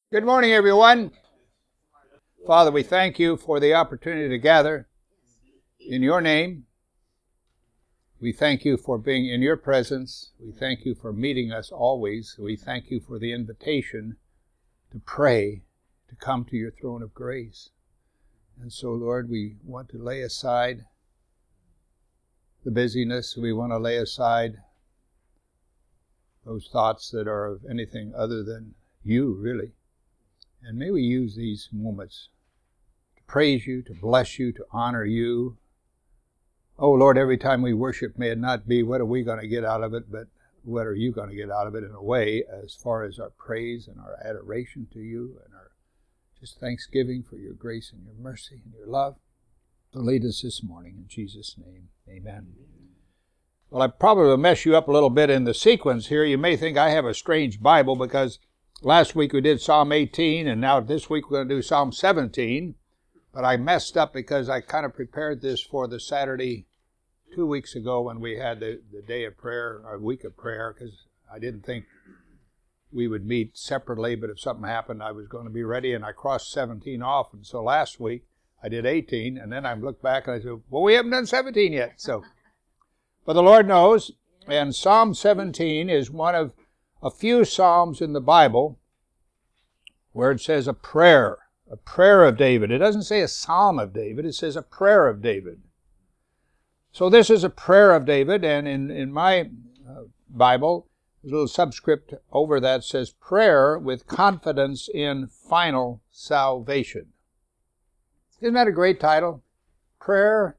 Good morning, everyone. Father, we thank you for the opportunity to gather in your name. We thank you for being in your presence. We thank you for meeting us always. We thank you for the invitation to pray, to come to your throne of grace. And so, Lord, we want to lay aside the busyness. We want to lay aside those thoughts that are of anything other than you, really. And may we use these moments to praise you, to bless you, to honor you. Oh, Lord, every time we worship, may it not be what are we going to get out of it, but what are you going to get out of it in a way as far as our praise and our adoration to you and our just thanksgiving for your grace and your mercy and your love. So lead us this morning in Jesus' name. Amen. Well, I probably will mess you up a little bit in the sequence here. You may think I have a strange Bible because last week we did Psalm 18 and now this week we're going to do Psalm 17. But I messed up because I kind of prepared this for the Saturday 2 weeks ago when we had the day of prayer, or week of prayer, because I didn't think we would meet separately, but if something happened, I was going to be ready, and I crossed 17 off. And so last week I did 18, and then I looked back and I said, well, we haven't done 17 yet. But the Lord knows, and Psalm 17 is one of a few psalms in the Bible where it says a prayer of David. It doesn't say a psalm of David, it says a prayer of David. So this is a prayer of David, and in my Bible, there's a little subscript over that says prayer with confidence in final salvation. Isn't that a great title? Prayer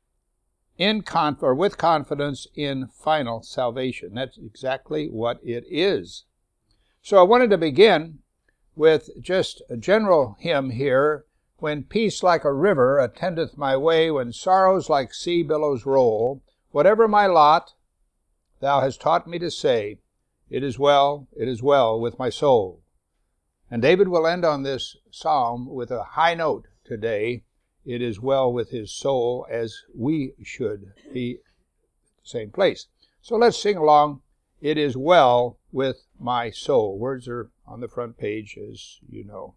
with confidence in final salvation. That's exactly what it is. So I wanted to begin with just a general hymn here. When peace like a river attendeth my way, when sorrows like sea billows roll, whatever my lot, thou hast taught me to say, it is well with my soul. And David will end on this psalm with a high note today. It is well with his soul, as we should be at the same place. So let's sing along, It is well with my soul. Words are on the front page, as you know.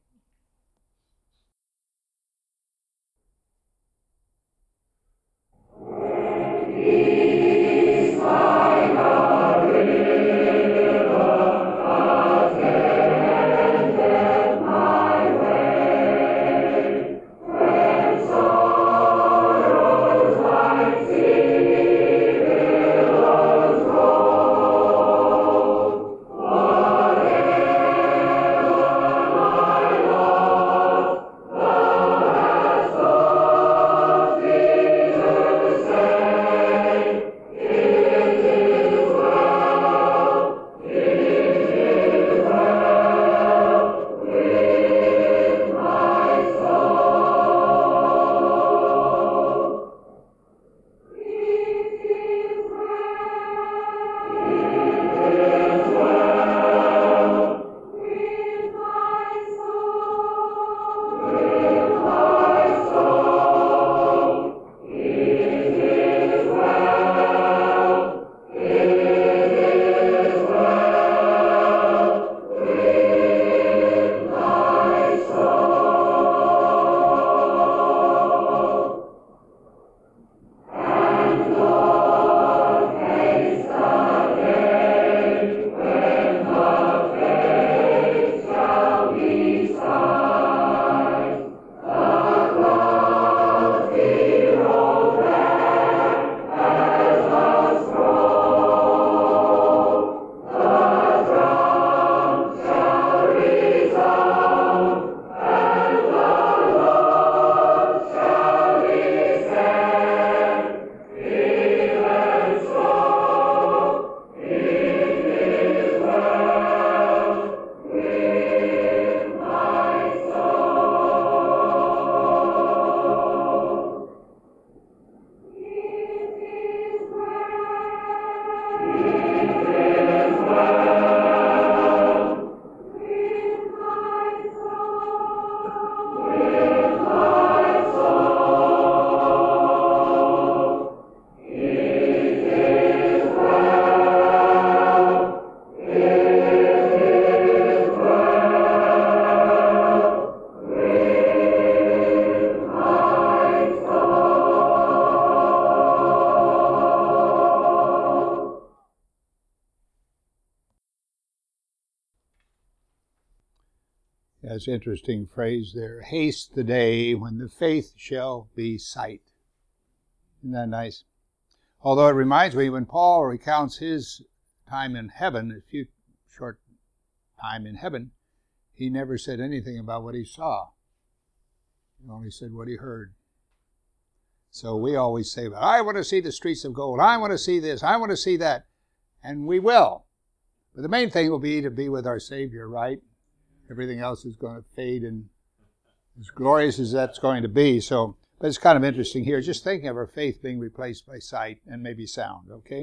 That's an interesting phrase there. Haste the day when the faith shall be sight. Isn't that nice? Although it reminds me, when Paul recounts his time in heaven, a few short time in heaven, he never said anything about what he saw. He only said what he heard. So we always say, I want to see the streets of gold. I want to see this. I want to see that. And we will. But the main thing will be to be with our Savior, right? Everything else is going to fade, and as glorious as that's going to be. So, but it's kind of interesting here, just thinking of our faith being replaced by sight and maybe sound, okay?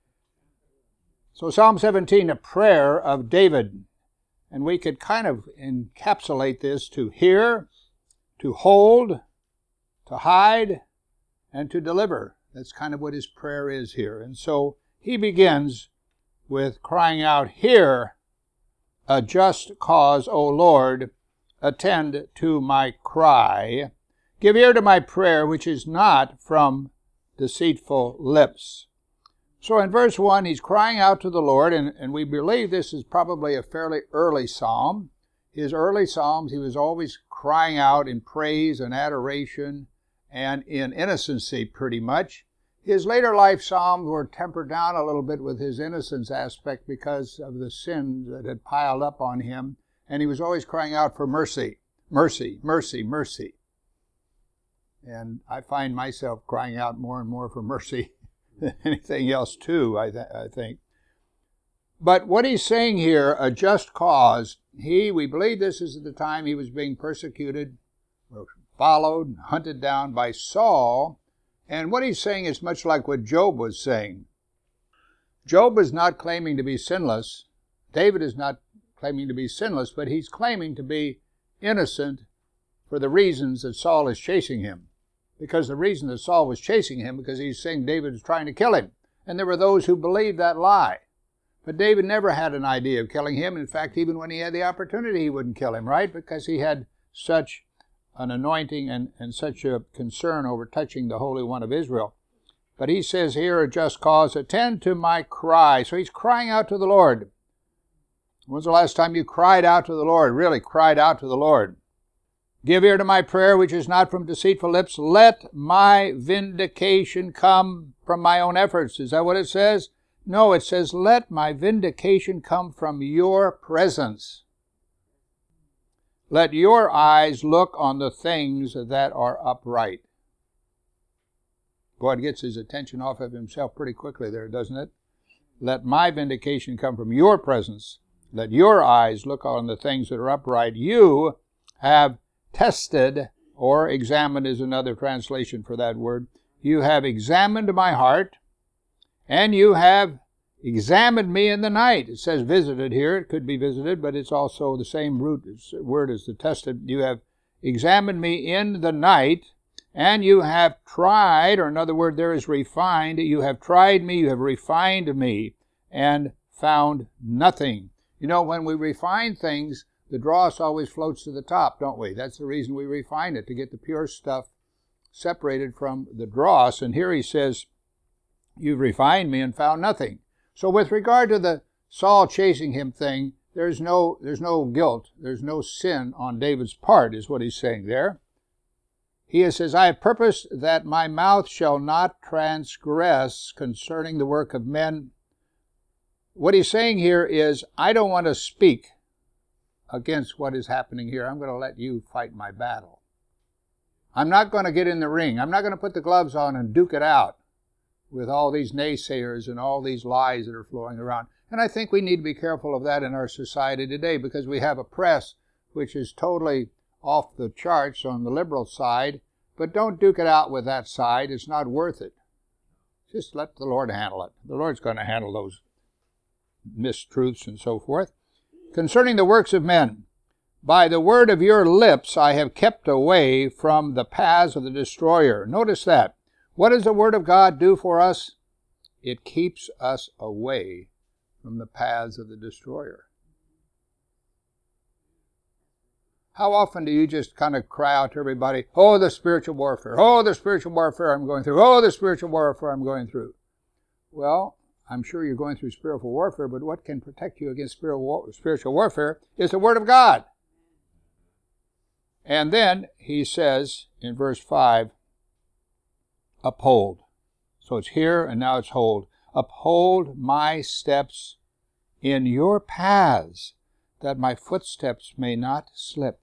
So Psalm 17, a prayer of David. And we could kind of encapsulate this to hear, to hold, to hide, and to deliver. That's kind of what his prayer is here. And so he begins with crying out, "Hear a just cause, O Lord, attend to my cry. Give ear to my prayer, which is not from deceitful lips." So in verse 1, he's crying out to the Lord, and we believe this is probably a fairly early psalm. His early psalms, he was always crying out in praise and adoration and in innocency, pretty much. His later life psalms were tempered down a little bit with his innocence aspect because of the sins that had piled up on him, and he was always crying out for mercy, mercy, mercy, mercy. And I find myself crying out more and more for mercy than anything else too, I think. But what he's saying here, a just cause, we believe this is at the time he was being persecuted, or followed, hunted down by Saul. And what he's saying is much like what Job was saying. Job is not claiming to be sinless. David is not claiming to be sinless, but he's claiming to be innocent for the reasons that Saul is chasing him. Because the reason that Saul was chasing him, because he's saying David was trying to kill him. And there were those who believed that lie. But David never had an idea of killing him. In fact, even when he had the opportunity, he wouldn't kill him, right? Because he had such an anointing and such a concern over touching the Holy One of Israel. But he says here, a just cause, attend to my cry. So he's crying out to the Lord. When's the last time you cried out to the Lord, really cried out to the Lord? Give ear to my prayer, which is not from deceitful lips. Let my vindication come from my own efforts. Is that what it says? No, it says, let my vindication come from your presence. Let your eyes look on the things that are upright. God gets his attention off of himself pretty quickly there, doesn't it? Let my vindication come from your presence. Let your eyes look on the things that are upright. You have tested, or examined is another translation for that word. You have examined my heart, and you have examined me in the night. It says visited here. It could be visited, but it's also the same root word as the tested. You have examined me in the night, and you have tried, or another word there is refined. You have tried me, you have refined me, and found nothing. You know, when we refine things, the dross always floats to the top, don't we? That's the reason we refine it, to get the pure stuff separated from the dross. And here he says, you've refined me and found nothing. So with regard to the Saul chasing him thing, there's no guilt, there's no sin on David's part, is what he's saying there. He says, I have purposed that my mouth shall not transgress concerning the work of men. What he's saying here is, I don't want to speak against what is happening here. I'm going to let you fight my battle. I'm not going to get in the ring. I'm not going to put the gloves on and duke it out with all these naysayers and all these lies that are flowing around. And I think we need to be careful of that in our society today, because we have a press which is totally off the charts on the liberal side, but don't duke it out with that side. It's not worth it. Just let the Lord handle it. The Lord's going to handle those mistruths and so forth. Concerning the works of men, by the word of your lips I have kept away from the paths of the destroyer. Notice that. What does the word of God do for us? It keeps us away from the paths of the destroyer. How often do you just kind of cry out to everybody, oh, the spiritual warfare, oh, the spiritual warfare I'm going through, oh, the spiritual warfare I'm going through? Well, I'm sure you're going through spiritual warfare, but what can protect you against spiritual warfare is the Word of God. And then he says in verse 5, uphold. So it's here and now it's hold. Uphold my steps in your paths, that my footsteps may not slip.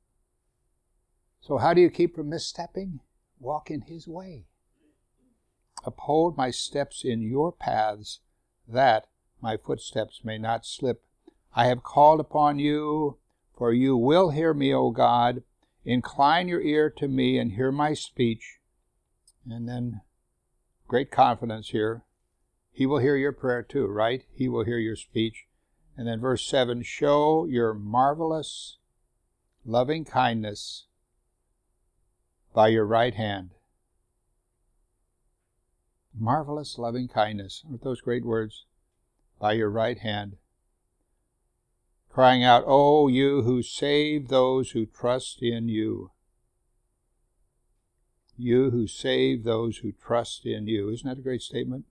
So how do you keep from misstepping? Walk in his way. Uphold my steps in your paths, that my footsteps may not slip. I have called upon you, for you will hear me, O God. Incline your ear to me and hear my speech. And then, great confidence here. He will hear your prayer too, right? He will hear your speech. And then verse 7, show your marvelous loving kindness by your right hand. Marvelous loving kindness. Aren't those great words? By your right hand. Crying out, oh, you who save those who trust in you. You who save those who trust in you. Isn't that a great statement?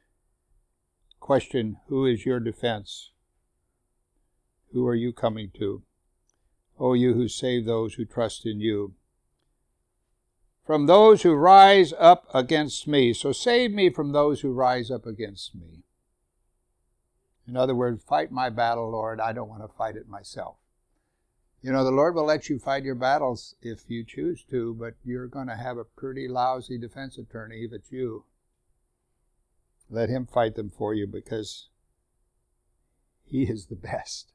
Question, who is your defense? Who are you coming to? O you who save those who trust in you. From those who rise up against me. So save me from those who rise up against me. In other words, fight my battle, Lord. I don't want to fight it myself. You know, the Lord will let you fight your battles if you choose to, but you're going to have a pretty lousy defense attorney if it's you. Let him fight them for you because he is the best.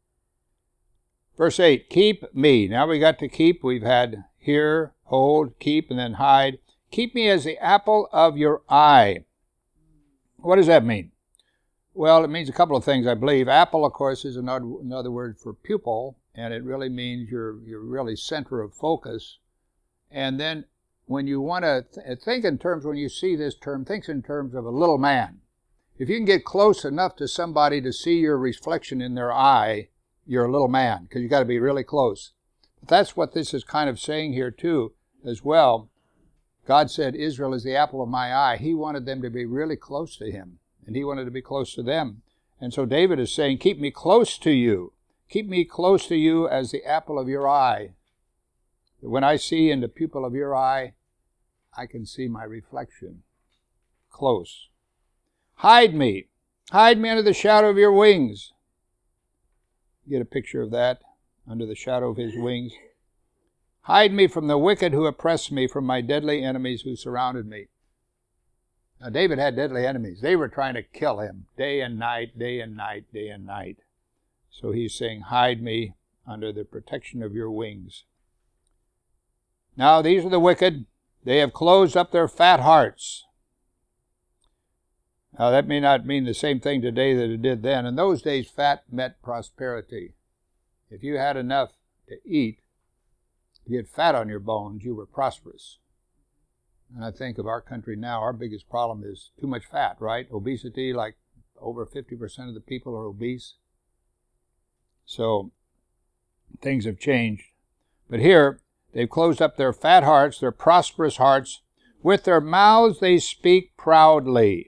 Verse 8, keep me. Now we got to keep. We've had hear, hold, keep, and then hide. Keep me as the apple of your eye. What does that mean? Well, it means a couple of things, I believe. Apple, of course, is another word for pupil, and it really means your really center of focus. And then when you want to think in terms, when you see this term, think in terms of a little man. If you can get close enough to somebody to see your reflection in their eye, you're a little man, because you've got to be really close. But that's what this is kind of saying here too, as well. God said, Israel is the apple of my eye. He wanted them to be really close to him, and he wanted to be close to them. And so David is saying, keep me close to you. Keep me close to you as the apple of your eye. When I see in the pupil of your eye, I can see my reflection close. Hide me. Hide me under the shadow of your wings. Get a picture of that, under the shadow of his wings. Hide me from the wicked who oppress me, from my deadly enemies who surrounded me. Now, David had deadly enemies. They were trying to kill him day and night, day and night, day and night. So he's saying, hide me under the protection of your wings. Now, these are the wicked. They have closed up their fat hearts. Now, that may not mean the same thing today that it did then. In those days, fat meant prosperity. If you had enough to eat, to get fat on your bones, you were prosperous. And I think of our country now, our biggest problem is too much fat, right? Obesity, like over 50% of the people are obese. So things have changed. But here, they've closed up their fat hearts, their prosperous hearts. With their mouths they speak proudly.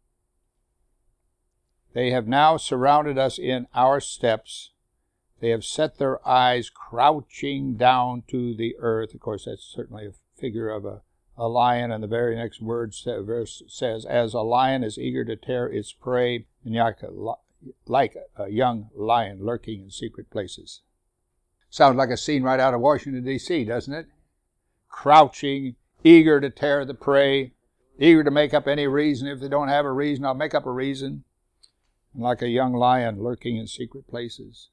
They have now surrounded us in our steps. They have set their eyes crouching down to the earth. Of course, that's certainly a figure of a lion, and the very next verse says, as a lion is eager to tear its prey, and like a young lion lurking in secret places. Sounds like a scene right out of Washington, D.C., doesn't it? Crouching, eager to tear the prey, eager to make up any reason. If they don't have a reason, I'll make up a reason. And like a young lion lurking in secret places.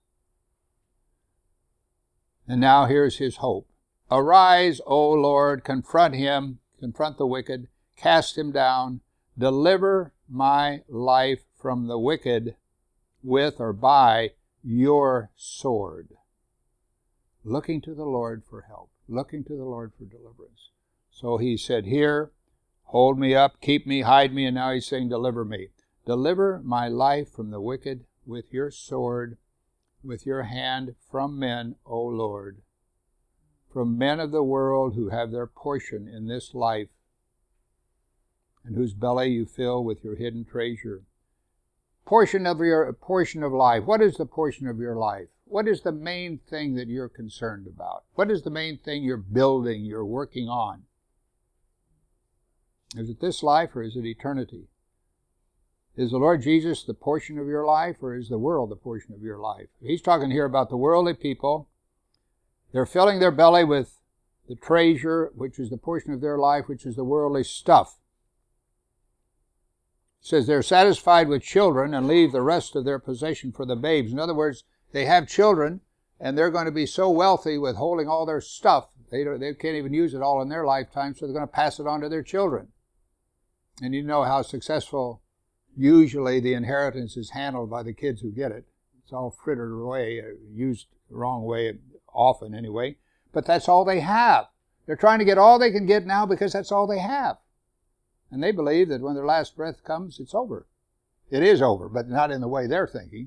And now here's his hope. Arise, O Lord, confront him, confront the wicked, cast him down, deliver my life from the wicked with or by your sword. Looking to the Lord for help, looking to the Lord for deliverance. So he said, here, hold me up, keep me, hide me, and now he's saying, deliver me. Deliver my life from the wicked with your sword, with your hand from men, O Lord, from men of the world who have their portion in this life, and whose belly you fill with your hidden treasure. Portion of life. What is the portion of your life? what is the main thing that you're concerned about? What is the main thing you're building, you're working on? Is it this life or is it eternity? Is the Lord Jesus the portion of your life or is the world the portion of your life? He's talking here about the worldly people. They're filling their belly with the treasure, which is the portion of their life, which is the worldly stuff. It says they're satisfied with children and leave the rest of their possession for the babes. In other words, they have children and they're going to be so wealthy with holding all their stuff, they can't even use it all in their lifetime, so they're going to pass it on to their children. And you know how successful usually the inheritance is handled by the kids who get it. It's all frittered away, used the wrong way, often anyway. But that's all they have. They're trying to get all they can get now because that's all they have. And they believe that when their last breath comes, it's over. It is over, but not in the way they're thinking.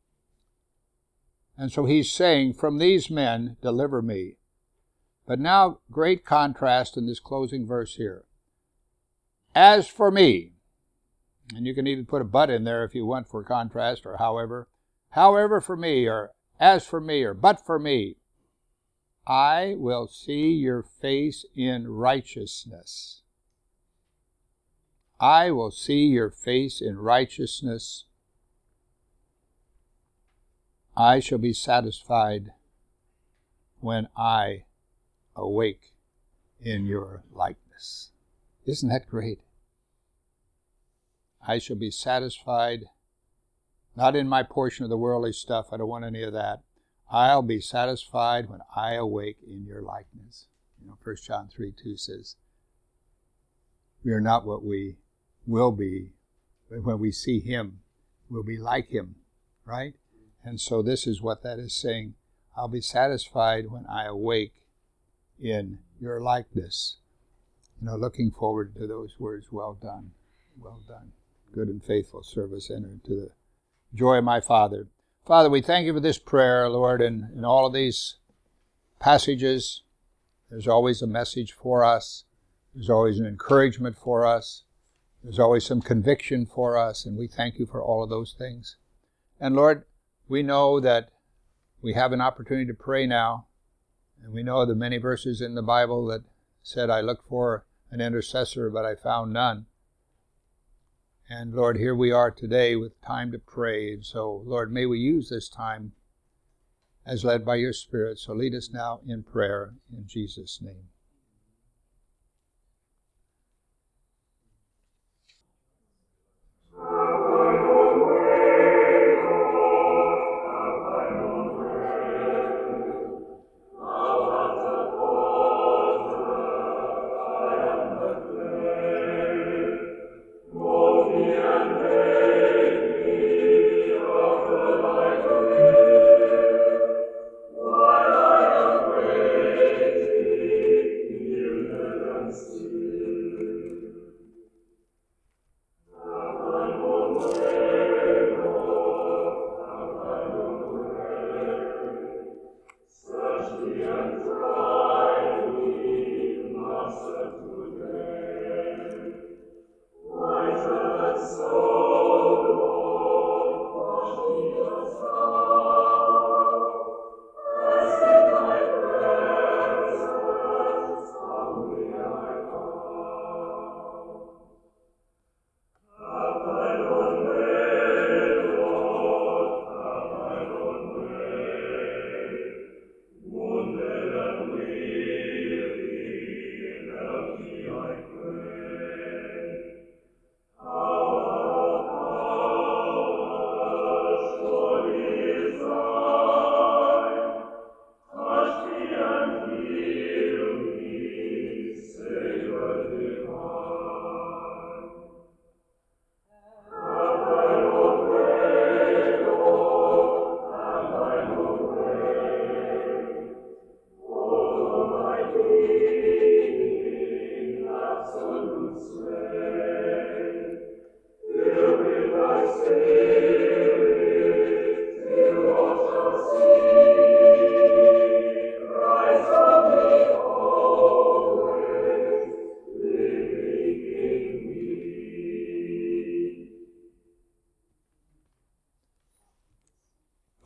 And so he's saying, from these men, deliver me. But now, great contrast in this closing verse here. As for me, and you can even put a but in there if you want for contrast, or however for me, or as for me, or but for me, I will see your face in righteousness. I will see your face in righteousness. I shall be satisfied when I awake in your likeness. Isn't that great? I shall be satisfied, not in my portion of the worldly stuff. I don't want any of that. I'll be satisfied when I awake in your likeness. 1 John 3:2 says, we are not what we will be, but when we see him, we'll be like him, right? And so this is what that is saying. I'll be satisfied when I awake in your likeness. Looking forward to those words, well done, good and faithful service, enter into the joy of my Father. Father, we thank you for this prayer, Lord, and in all of these passages, there's always a message for us. There's always an encouragement for us. There's always some conviction for us, and we thank you for all of those things. And Lord, we know that we have an opportunity to pray now, and we know the many verses in the Bible that said, I looked for an intercessor, but I found none. And Lord, here we are today with time to pray. And so, Lord, may we use this time as led by your Spirit. So lead us now in prayer in Jesus' name.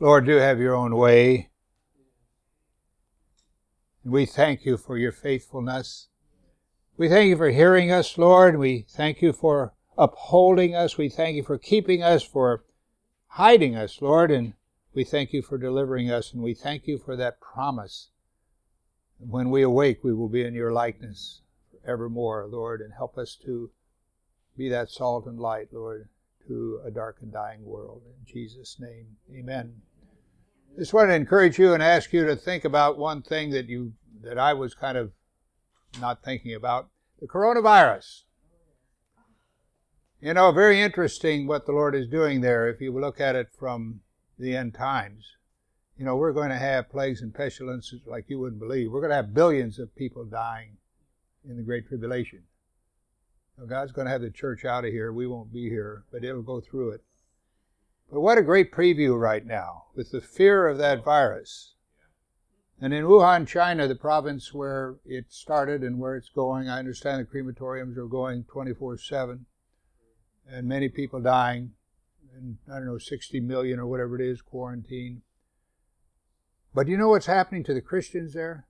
Lord, do have your own way. We thank you for your faithfulness. We thank you for hearing us, Lord. We thank you for upholding us. We thank you for keeping us, for hiding us, Lord. And we thank you for delivering us. And we thank you for that promise. When we awake, we will be in your likeness evermore, Lord. And help us to be that salt and light, Lord, to a dark and dying world. In Jesus' name, amen. I just want to encourage you and ask you to think about one thing that I was kind of not thinking about. The coronavirus. You know, very interesting what the Lord is doing there if you look at it from the end times. You know, we're going to have plagues and pestilences like you wouldn't believe. We're going to have billions of people dying in the Great Tribulation. Now, God's going to have the church out of here. We won't be here, but it'll go through it. But what a great preview right now with the fear of that virus. And in Wuhan, China, the province where it started and where it's going, I understand the crematoriums are going 24/7 and many people dying, and 60 million or whatever it is, quarantine. But you know what's happening to the Christians there?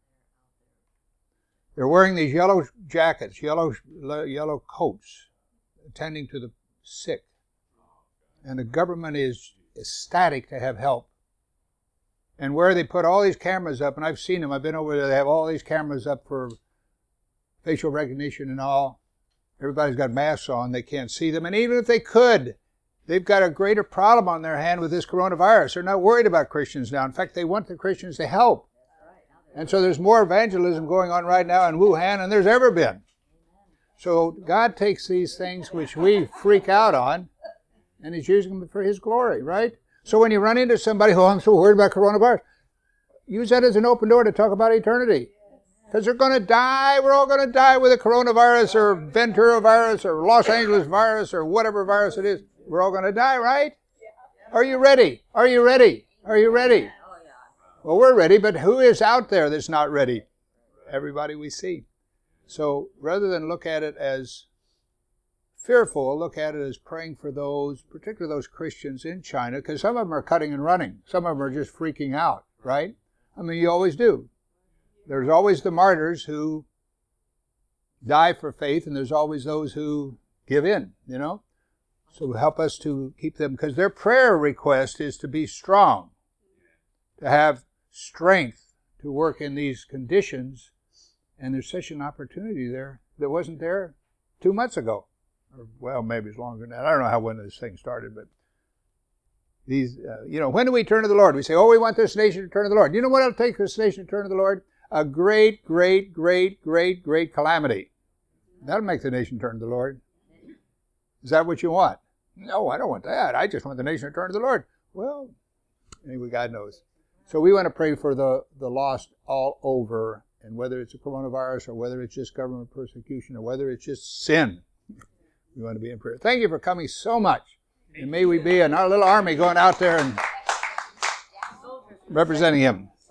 They're wearing these yellow jackets, yellow coats, attending to the sick. And the government is ecstatic to have help. And where they put all these cameras up, and I've seen them, I've been over there, they have all these cameras up for facial recognition and all. Everybody's got masks on, they can't see them. And even if they could, they've got a greater problem on their hand with this coronavirus. They're not worried about Christians now. In fact, they want the Christians to help. And so there's more evangelism going on right now in Wuhan than there's ever been. So God takes these things which we freak out on, and He's using them for His glory, right? So when you run into somebody, I'm so worried about coronavirus, use that as an open door to talk about eternity. Because they're going to die. We're all going to die with a coronavirus or Ventura virus or Los Angeles virus or whatever virus it is. We're all going to die, right? Are you ready? Are you ready? Are you ready? Well, we're ready, but who is out there that's not ready? Everybody we see. So rather than look at it as fearful, look at it as praying for those, particularly those Christians in China, because some of them are cutting and running. Some of them are just freaking out, right? I mean, you always do. There's always the martyrs who die for faith, and there's always those who give in, you know? So help us to keep them, because their prayer request is to be strong, to have strength to work in these conditions, and there's such an opportunity there that wasn't there 2 months ago. Or, well, maybe it's longer than that. I don't know when this thing started, but these, when do we turn to the Lord? We say, we want this nation to turn to the Lord. You know what it'll take this nation to turn to the Lord? A great, great, great, great, great calamity. That'll make the nation turn to the Lord. Is that what you want? No, I don't want that. I just want the nation to turn to the Lord. Well, anyway, God knows. So we want to pray for the lost all over, and whether it's a coronavirus or whether it's just government persecution or whether it's just sin, we want to be in prayer. Thank you for coming so much. And may we be in our little army going out there and representing Him.